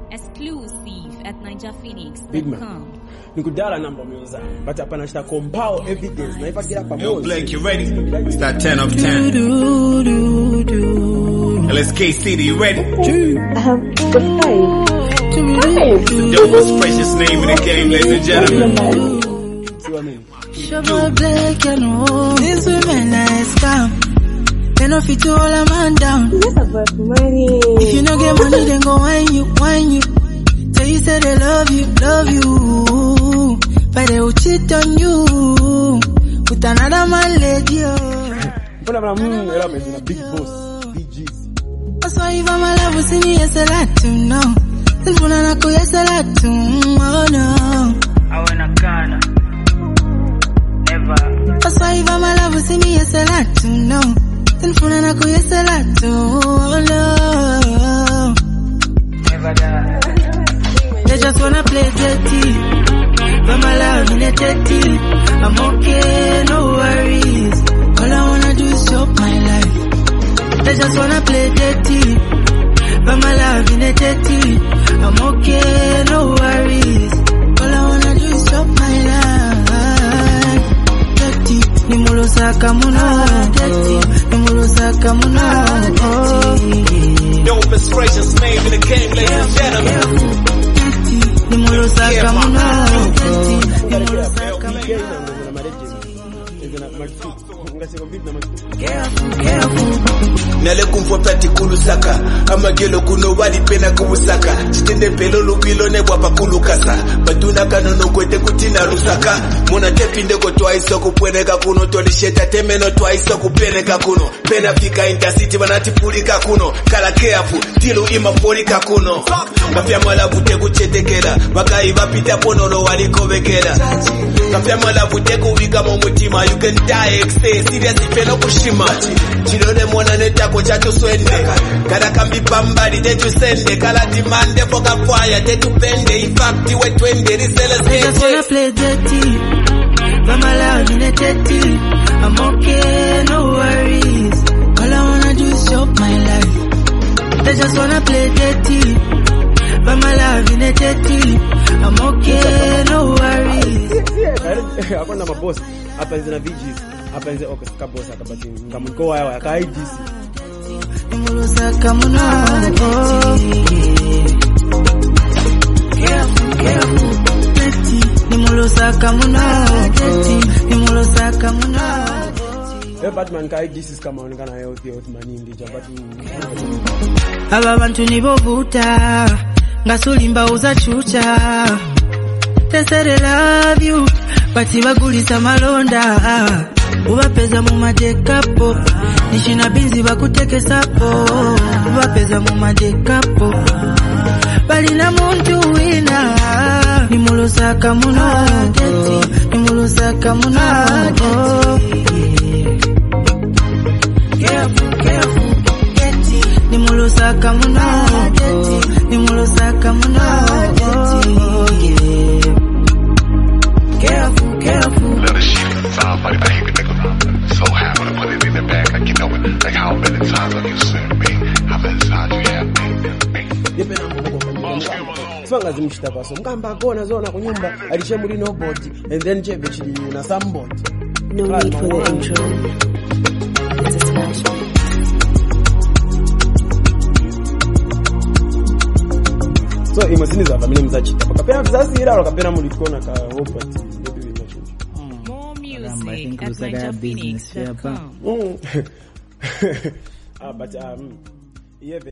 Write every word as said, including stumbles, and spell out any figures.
Exclusive at niger phoenix dot com. Big man. Nikudala number music, but hapana chita compile evidence na ifagira pamoja. Yo, Blake, you ready? It's that ten of ten. L S K City, you ready? Um, the five. It's the most precious name in the game, ladies and gentlemen. See what I mean? Shabba Blake, you know, these women are scam. They no fit to hold a man down. Yes, about money. If you no get money, then go whine you, whine you. So you say they love you, love you, but they will cheat on you with another man lady. Mbona mna mmm era mezina big boss, B Gs. So if I'm alive, we see me as a lot to know. Then when I go, yes, a lot to oh no. I wanna Ghana. Never. So if I'm alive, we see me as a lot to know. Then when I go, yes, a lot to oh no. Never die. They just wanna play dirty, but my love in a dirty. I'm okay, no worries. All I wanna do is chop my life. They just wanna play dirty, but my love in a dirty. I'm okay, no worries. All I wanna do is chop my life. Dirty, ni mulo saka muno. Dirty, ni mulo saka muno. Dopest, precious name in the game, ladies and gentlemen. Nimolo saka muno. Nimolo saka muno. Nale kumfo pati kulusaka amagelo kuno wali pena kuusaka chitende pelo lubilo ne bwapa kulukasa batuna kanono kwete kutina rusaka muna tepinde ko twaiso kupweneka kuno tolisheta temeno twaiso kupeneka kuno pena fika intercity banatipulika kuno kala careful tilu imapolika kuno kafya mala bute kuchetekera bakayi bapita ponono walikobekera kafya mala bute kuwika mu mutima you can die excess serious pelo kushima chilone mwana netako chacho swende kada kambi pambali tetu sende kala dimande foka fire tetu pende in fact we twende risela They just wanna play dirty, but my love in a dirty. I'm okay, no worries. All I wanna do is chop my life. They just wanna play dirty, but my love in a dirty. I'm okay, no worries. Hakuna maboss hapa nzina V Gs hapa nzina okay ska boss akabati ngamunko wao akai D C Nimolo saka muno. Careful, careful. Nimolo saka muno. Nimolo saka muno. Eh Batman kai D C kama onekana health health manindi jabatu Aba bantu nibovuta ngasulimba uza chucha. They say they love you, but bagulisa malonda. Ubapeza mu majekapo, nishina binzi bakutekesapo. Ubapeza mu majekapo, bali na muntu wina. Nimolo saka muno, nimolo saka muno. Careful, careful, nimolo saka muno, nimolo saka muno. Careful, careful. Let us shoot somebody back here, nigga. So happy to put it in the bag, like you know it. Like how many times have you seen me? How many times you have me? Swanga zimshita paso mkamba kona zona kunyumba alishemuli no bot and then chebe chili na some bot. No need for the intro. It's a smash. So imazini za family mzachita bakapena vizazi ila wakapena mulikona ka opati. More music at niger phoenix dot com. Ah but um yeah